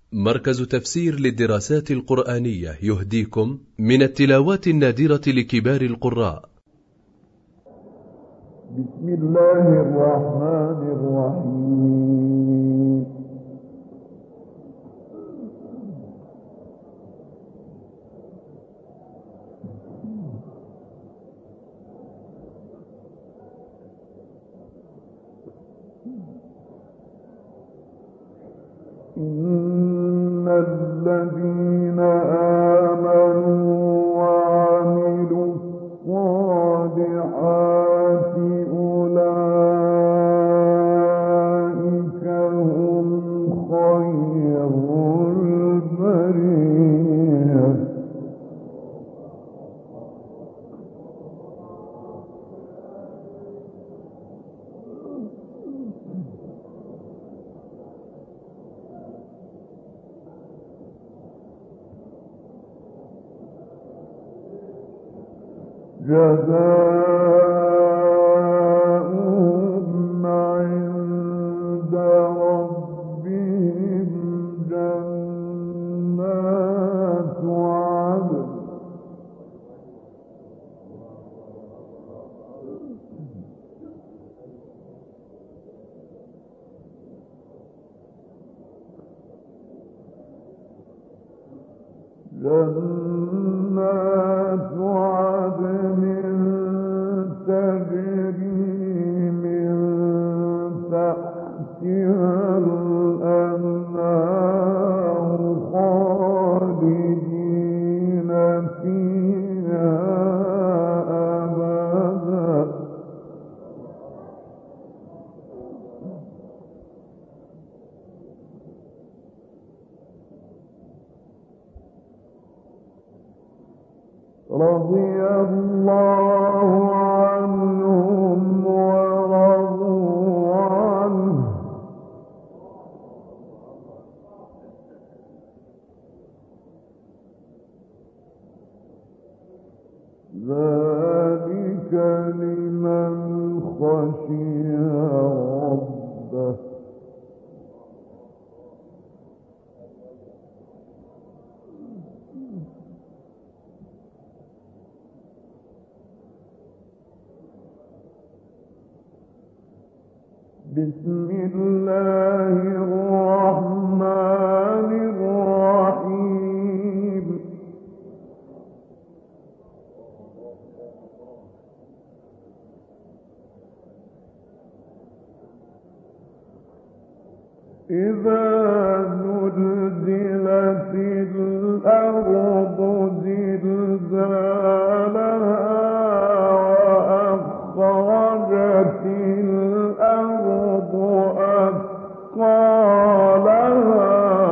مركز تفسير للدراسات القرآنية يهديكم من التلاوات النادرة لكبار القراء. بسم الله الرحمن الرحيم. إن الذين آمنوا وعملوا الصالحات أولئك هم خير البرية. جزاؤهم عند ربهم جنات عدن تجري من تحتها الأنهار خالدين فيها أبدا. رضي الله عنهم ورضوا عنه ذلك لمن خشي ربه. بسم الله الرحمن الرحيم. إذا زلزلت الأرض زلزالها وأخرجت الأرض أثقالها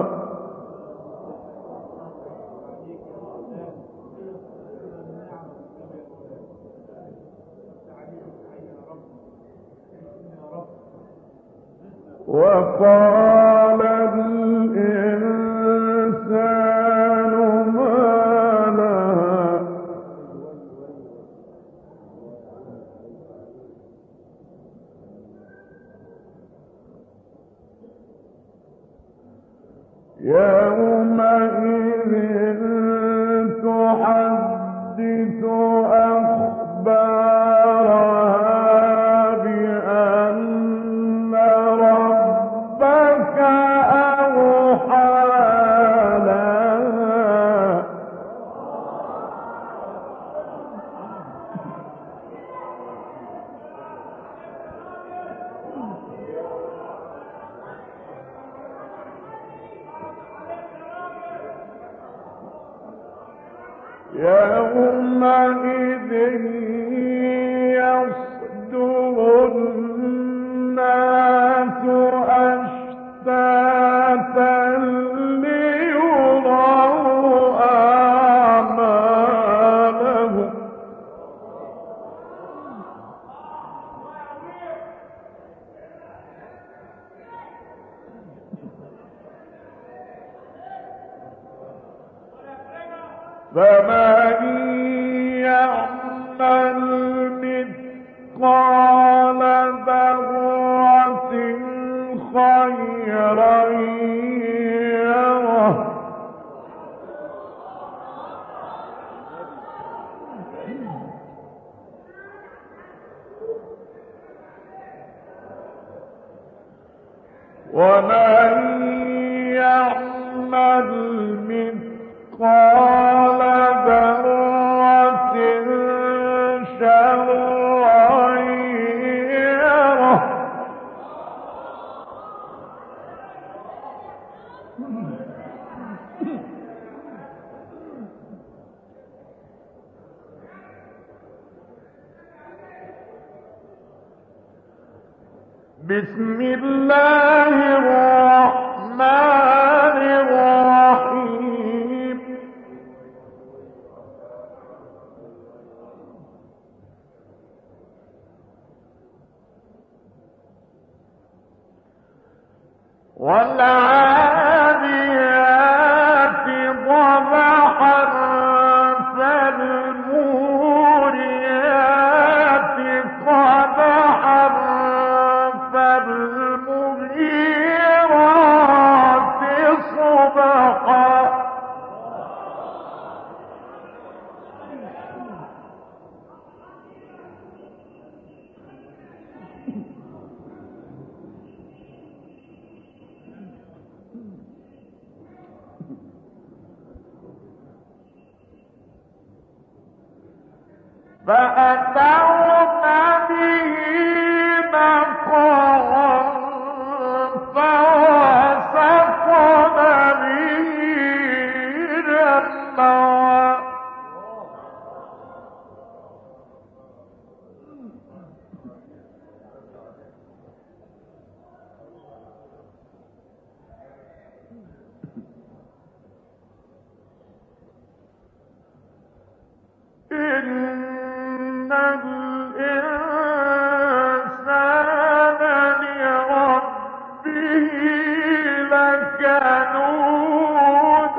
وقال الإنسان ما لها يومئذ تحدث أخبارها بأن ربك أوحى لها. يومئذ يصدر الناس أشتاتا ليروا أعمالهم فمن يعمل مثقال ذرة خيرا يره بسم الله الرحمن الرحيم والعاديات ضبحا فالموريات قدحا فالمغيرات صبحا فأتون به نقعا فوسطن به جمعا إن الإنسان لربه لكنود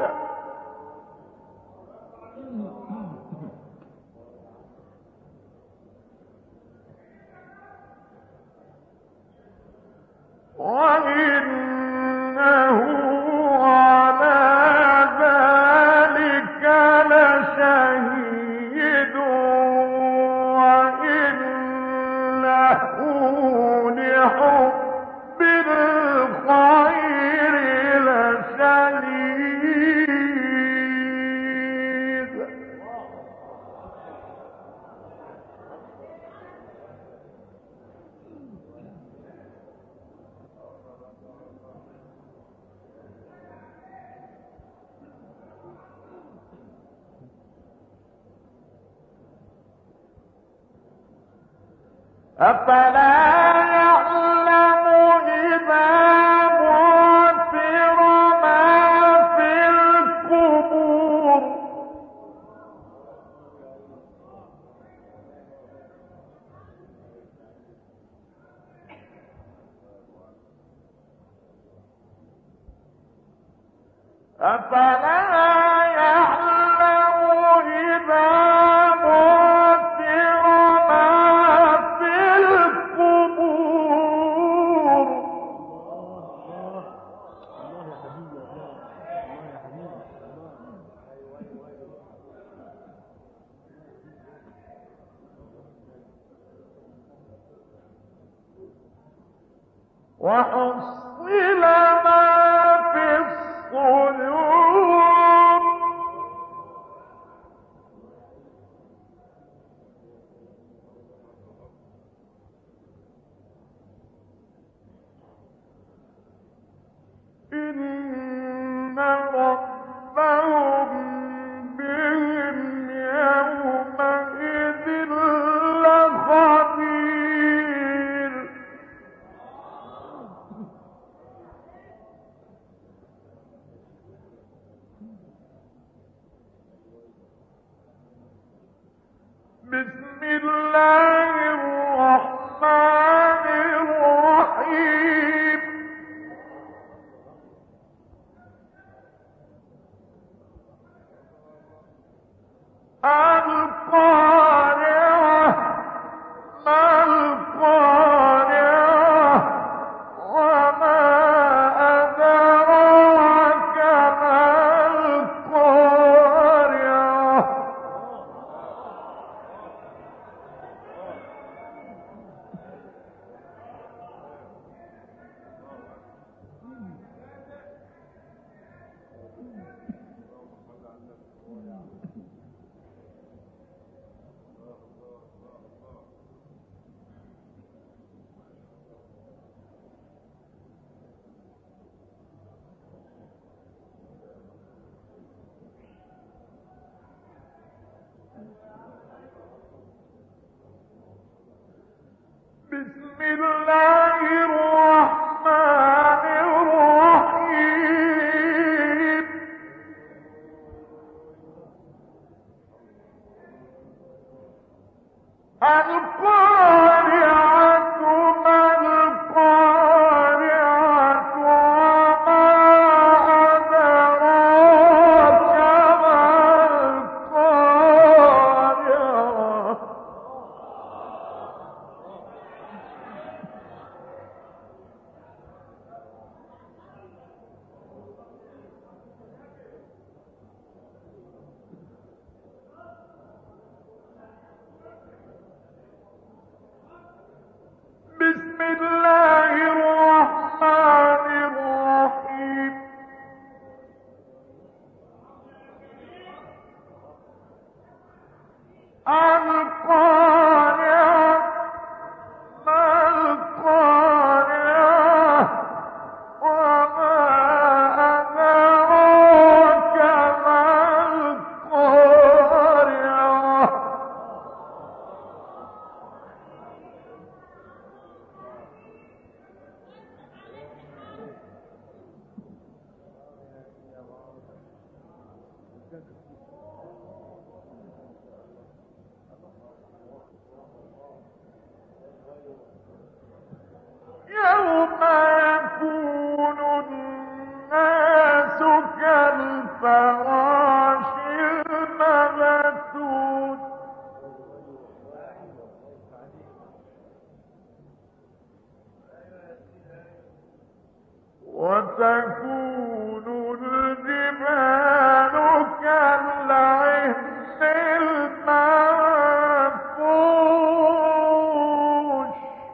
وإنه على ذلك لشهيد وإنه لحب الخير لشديد أفلا يعلم إذا بعثر ما في القبور أفلا يعلم إذا بعثر ما في القبور وحصل ما في الصدور إن ربهم بهم يومئذ لخبير بسم الله الرحمن الرحيم القارعة ما القارعة وما أدراك ما القارعة الله الرحمن الرحيم القارعة ما القارعة وما أدراك ما القارعة بسم الله الرحمن الرحيم القارعة ما القارعة وما أدراك ما القارعة يوم يكون الناس كالفراش المبثوث وتكون الجبال كالعهن المنفوش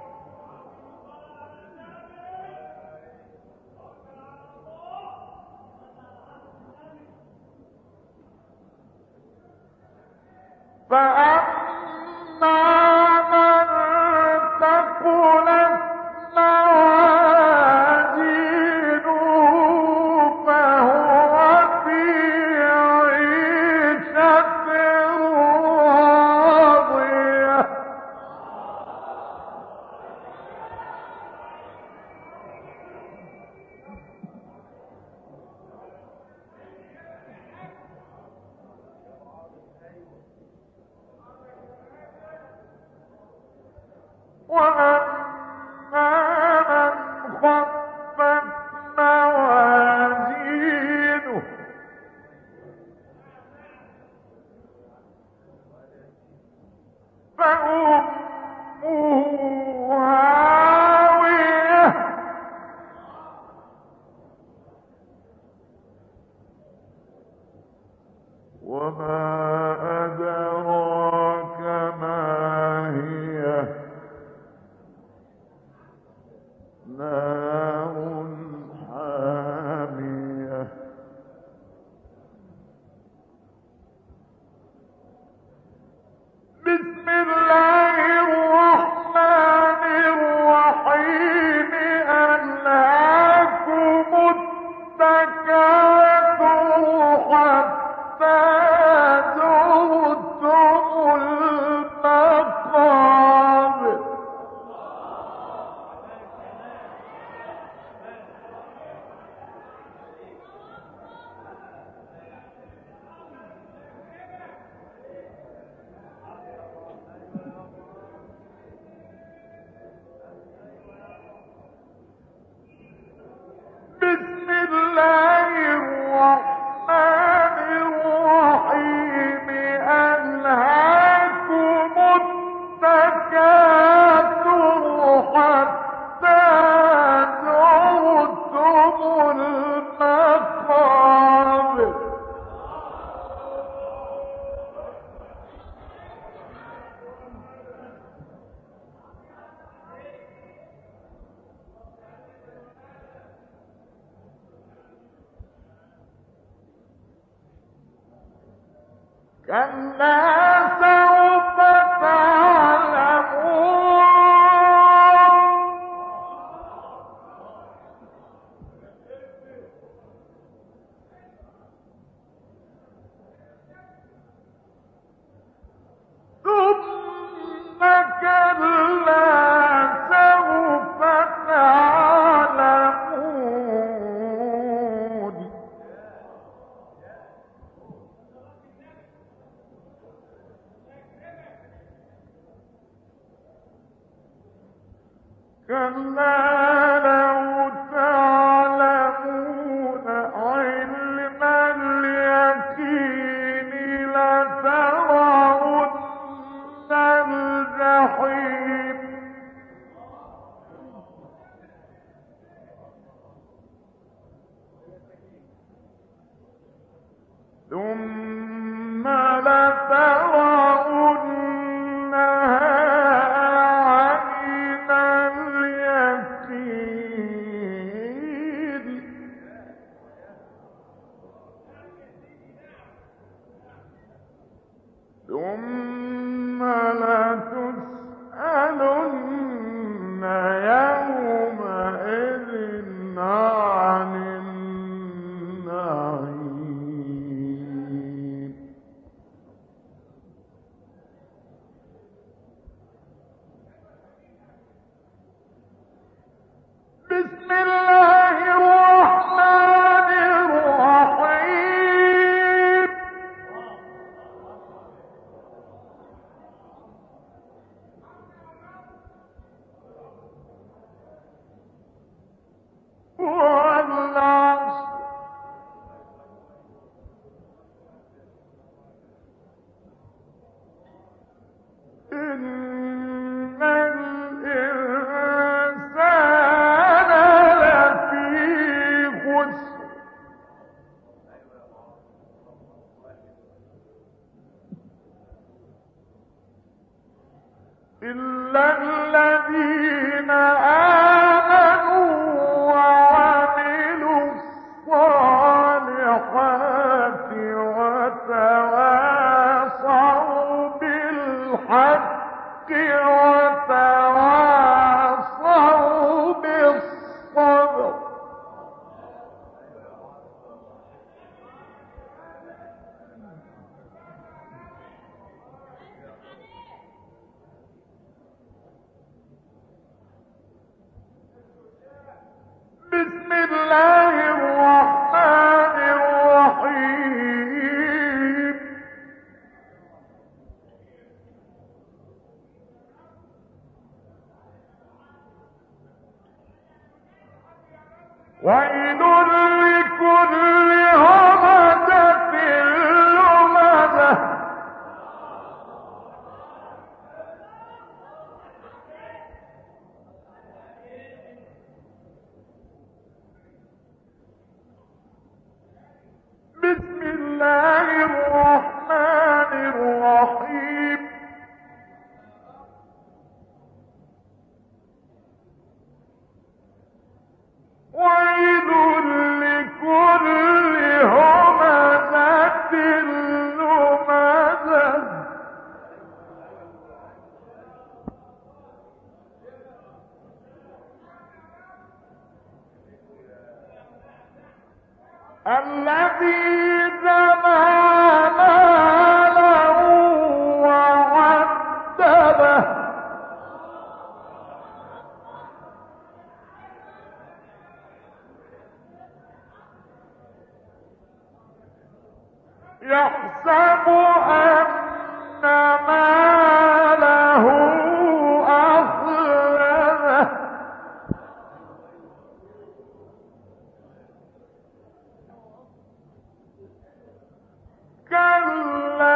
فأما من ثقلت موازينه فهو في عيشة راضية وأما من خفت موازينه فأمه هاوية وما أدراك ما هي نار حامية بسم الله الرحمن الرحيم ألهاكم التكاثر حتى زرتم المقابر بسم الله الرحمن الرحيم ألهاكم التكاثر حتى زرتم المقابر كلا سوف تعلمون ثم كلا سوف ويل لكل همزة لمزة بسم الله الرحمن الرحيم ويل لكل همزة لمزة الذي جمع ماله وعدده يحسب أن ماله أخلده كلا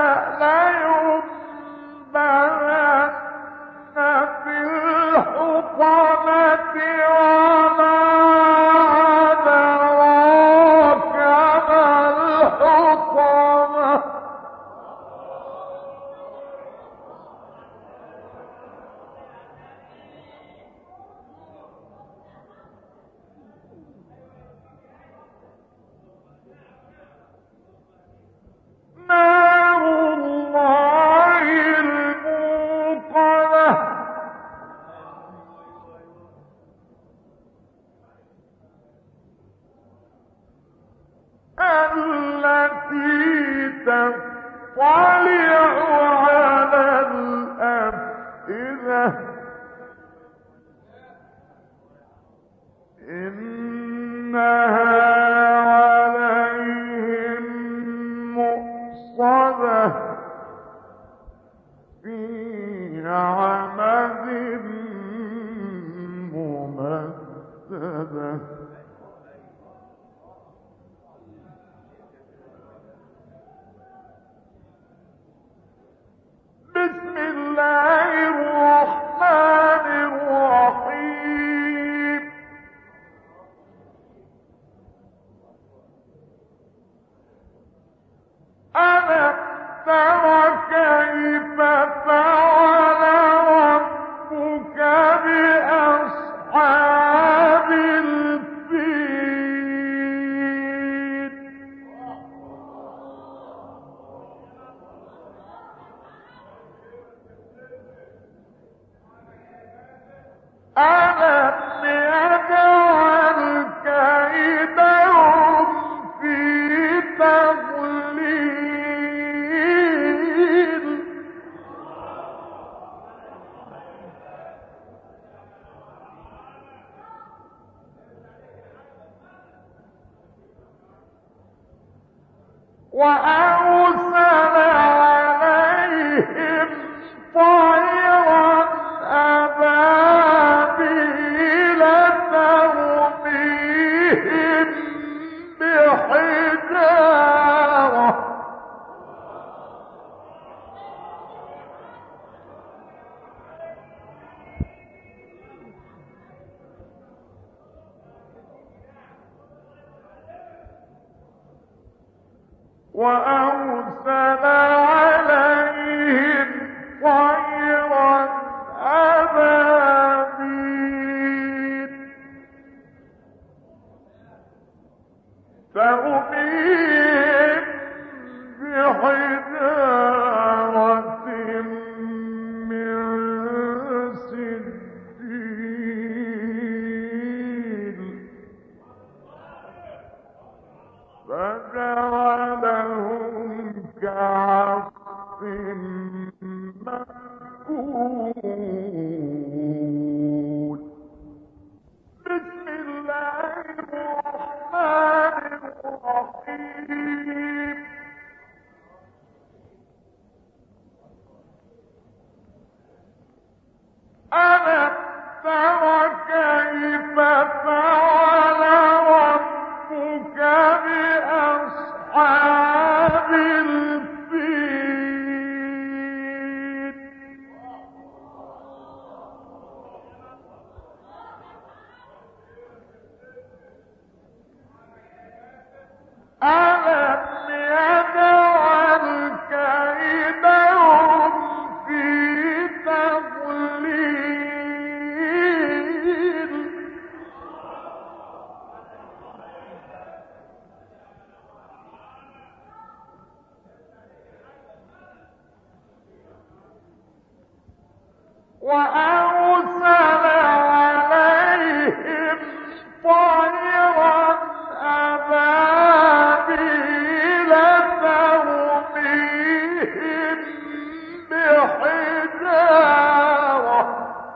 لينبذن في الحطمة وما أدراك ما الحطمة نار الله الموقدة التي تطلع على الأفئدة إنها عليهم مؤصدة في عمد تضليل وأرسل عليهم طيرا أبابيل ترميهم بحجارة وأرسل عليهم طيرا أبابيل ترميهم بحجارة من سجيل فجعلهم كعصف مأكول بسم الله الرحمن الرحيم ألم تر كيف فعل ربك بأصحاب الفيل ألم يجعل كيدهم في تضليل وأرسل عليهم طيرا أبابيل ترميهم بحجارة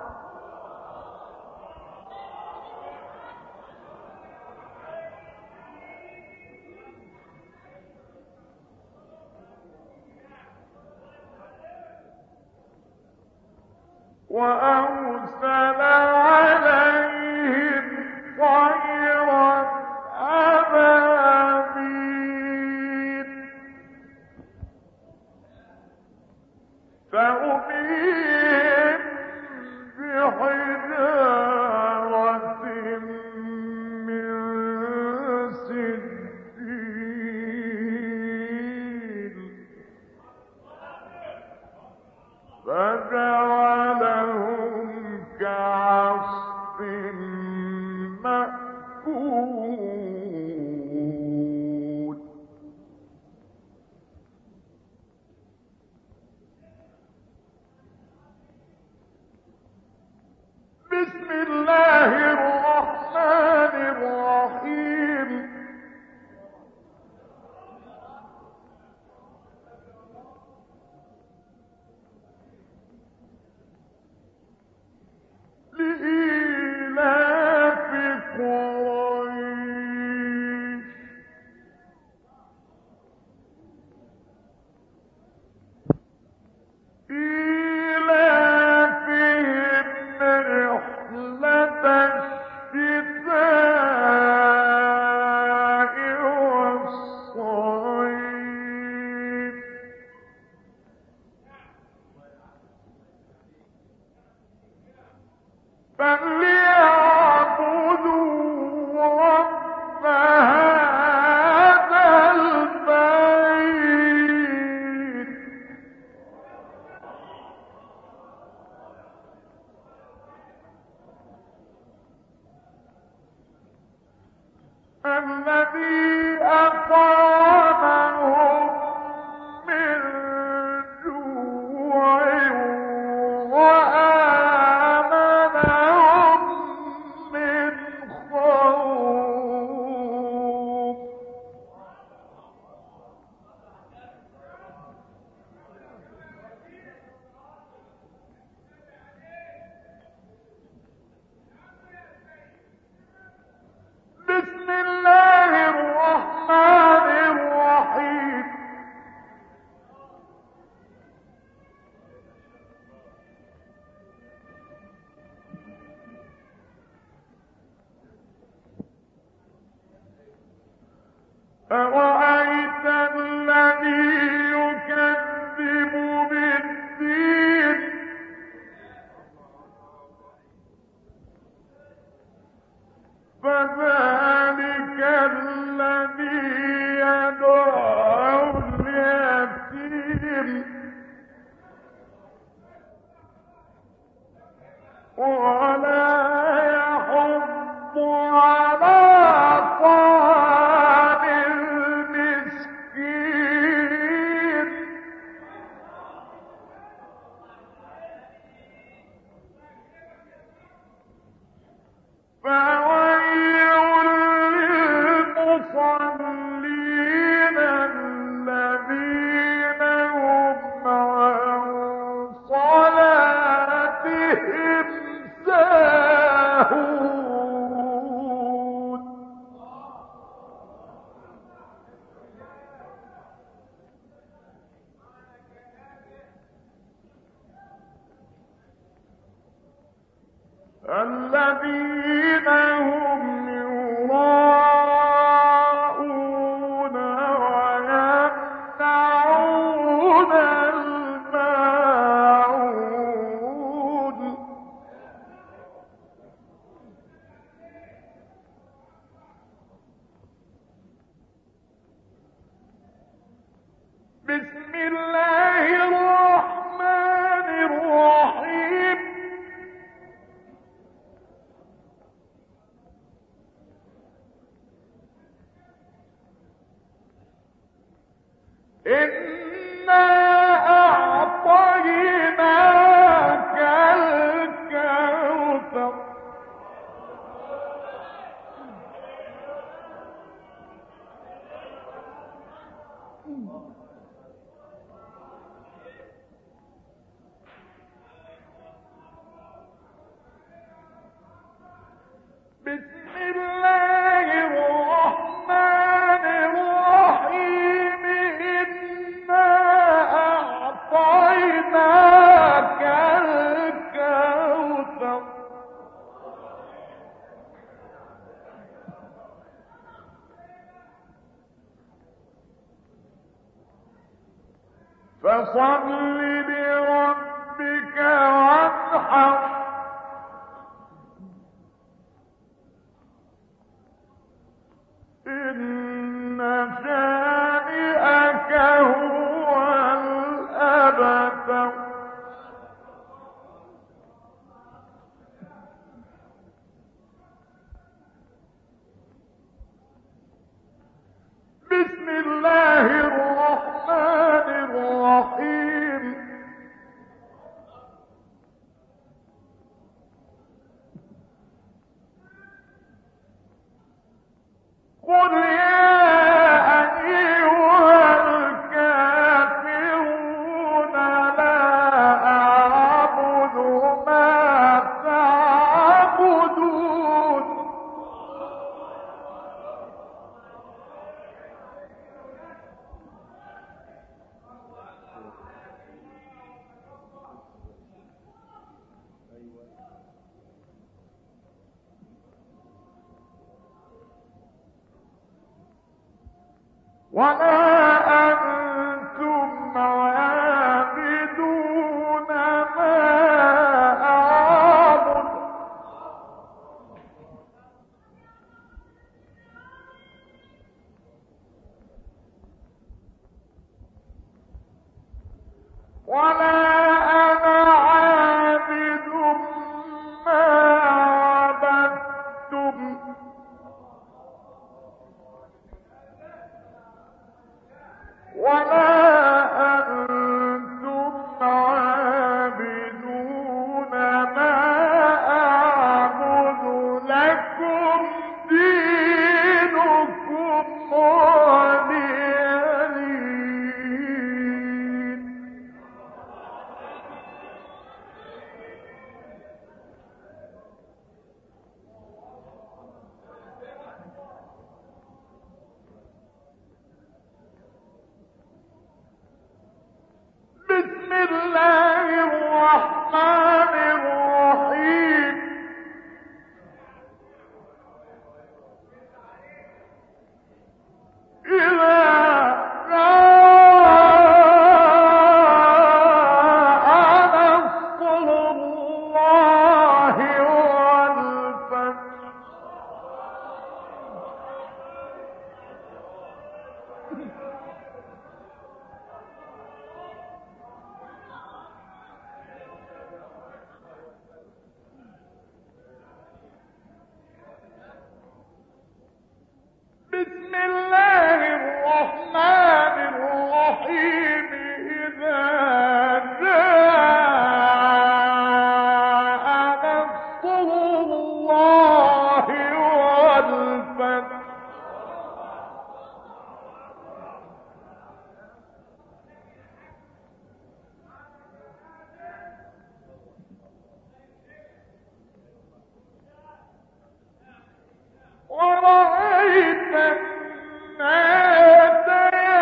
وأرسل عليهم طيرا أبابيل ترميهم بحجارة من سجيل فجعلهم كعصف أرأيت الذي يكذب بالدين فذلك الذي يدعو اليتيم ولا يحض على طعام المسكين فويل للمصلين الذين هم عن صلاتهم ساهون الذين هم يراءون ويمنعون الماعون بسم الله الرحمن الرحيم إنا أعطيناك الكوثر بسم الله الرحمن الرحيم إنا أعطيناك الكوثر فصل لربك وانحر إن شانئك هو الأبتر بسم الله الرحمن الرحيم قل يا أيها الكافرون لا أعبد ما تعبدون ولا أنتم عابدون ما أعبد ولا أنا عابد ما عبدتم ولا أنتم عابدون ما أعبد لكم دينكم ولي دين بسم الله الرحمن الرحيم إذا جاء نصر الله والفتح ورأيت الناس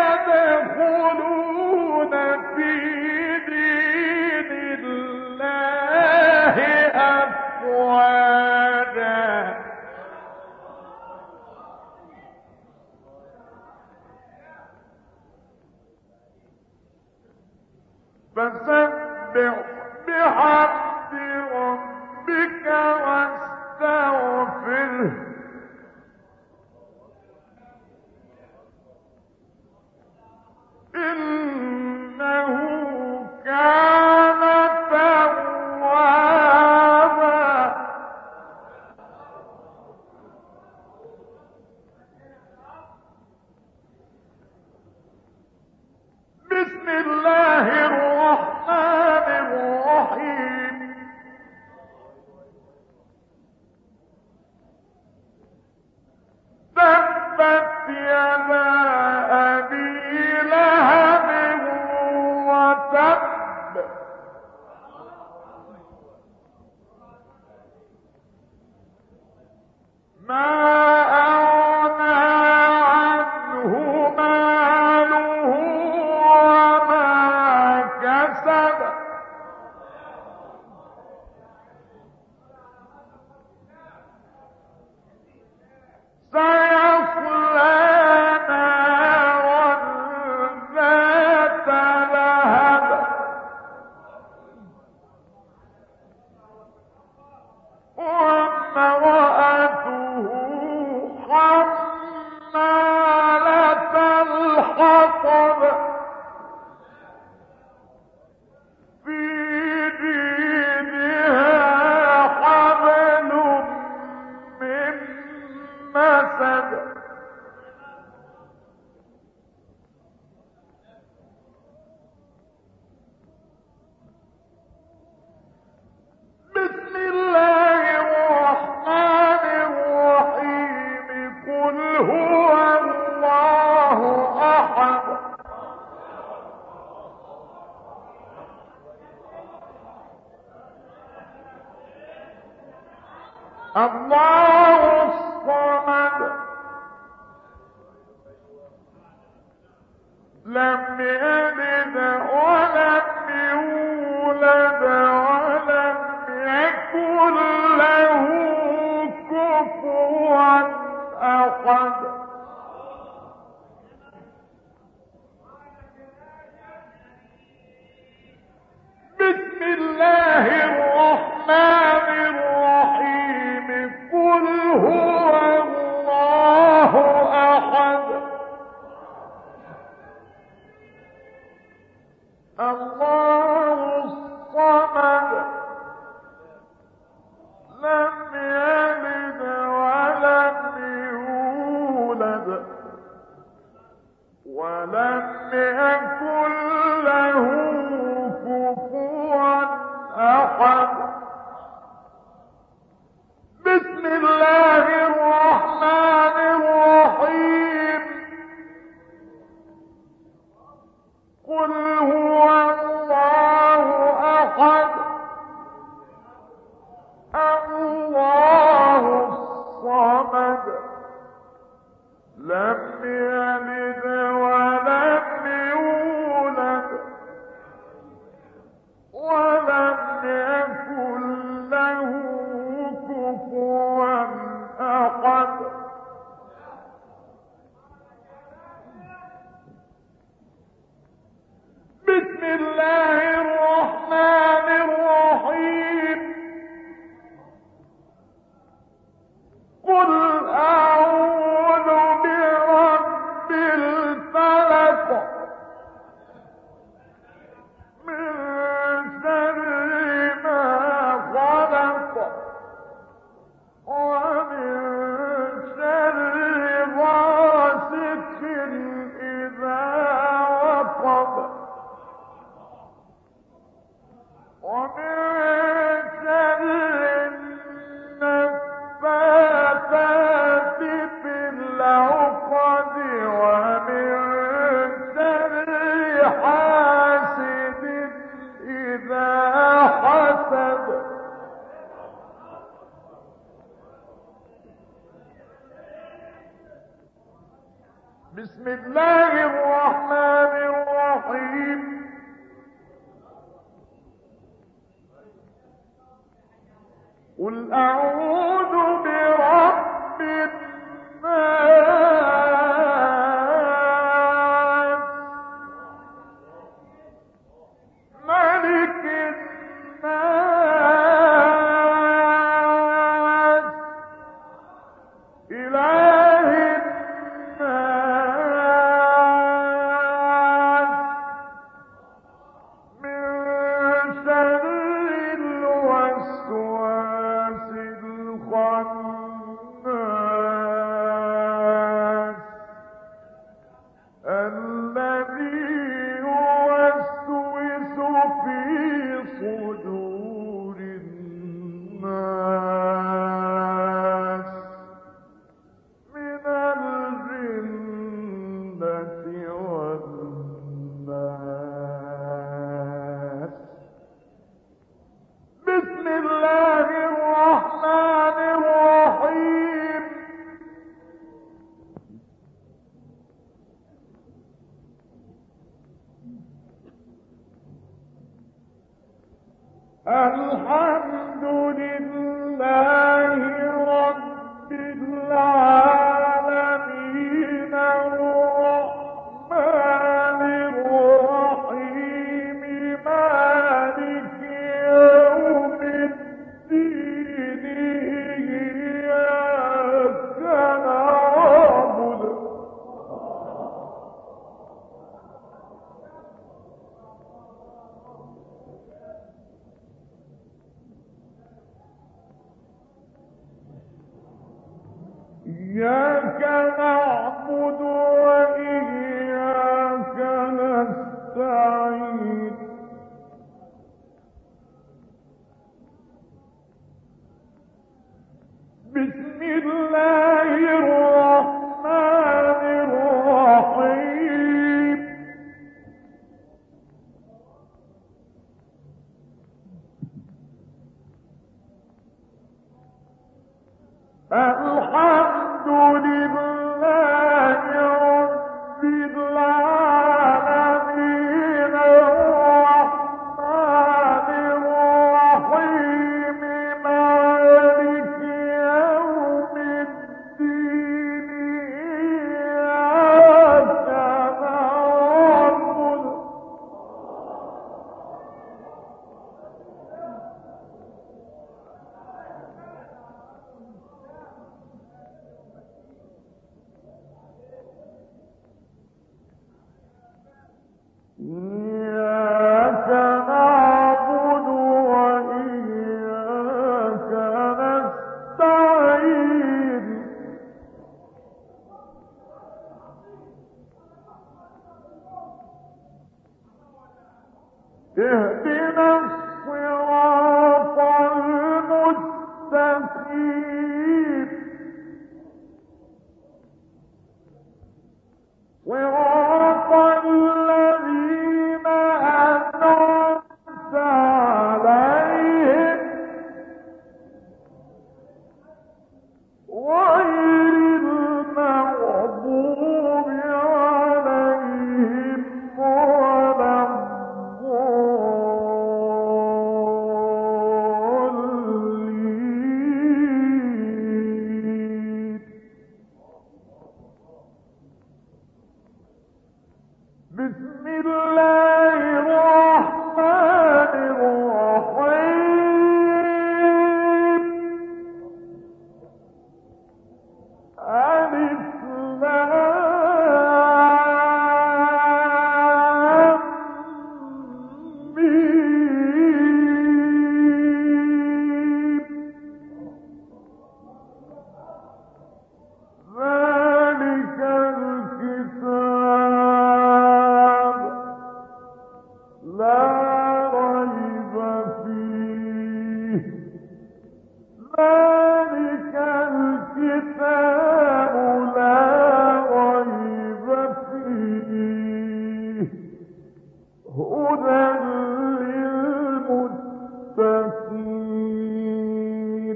يدخلون في دين الله أفواجا فسبح بحمد ربك واستغفره إنه كان توابا بسم الله الرحمن الرحيم تبت يدا أبي لهب وتب ما أغنى عنه ماله وما كسب سيصلى نارا ذات لهب وامرأته حمالة الحطب في جيدها حبل من مسد بسم الله الرحمن الرحيم قل هو الله أحد الله الصمد لم يلد ولم يولد ولم يكن له كفوا أحد بسم الله الرحمن الرحيم قل هو الله أحد الله الصمد لم يلد ولم يولد ولم يكن له كفوا أحد بسم الله الرحمن الرحيم قل هو الله أحد الله الصمد لم يلد ولم يولد ولم يكن له كفوا أحد بسم الله الرحمن الرحيم قل أعوذ برب الناس ملك الناس إله الناس من شر الوسواس الخناس الذي يوسوس في صدور الناس من الجنة والناس بسم الله الرحمن الرحيم الحمد لله رب العالمين الرحمن الرحيم مالك يوم الدين إياك نعبد إياك نعبد وإياك نستعين بسم الله الرحمن الرحيم الحمد لله رب العالمين الرحمن الرحيم مالك يوم الدين إياك نعبد إياك نعبد وإياك نستعين اهدنا الصراط المستقيم صراط الذين أنعمت عليهم غير المغضوب عليهم ولا الضالين بسم الله الرحمن الرحيم ألف لام ميم ذلك الكتاب لا ريب فيه ذلك الكتاب لا ريب فيه هدى للمتقين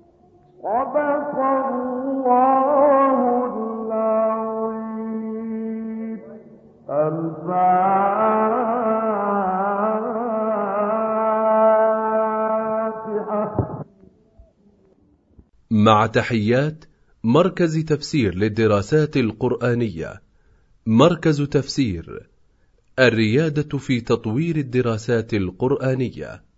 صدق الله العظيم مع تحيات مركز تفسير للدراسات القرآنية. مركز تفسير، الريادة في تطوير الدراسات القرآنية.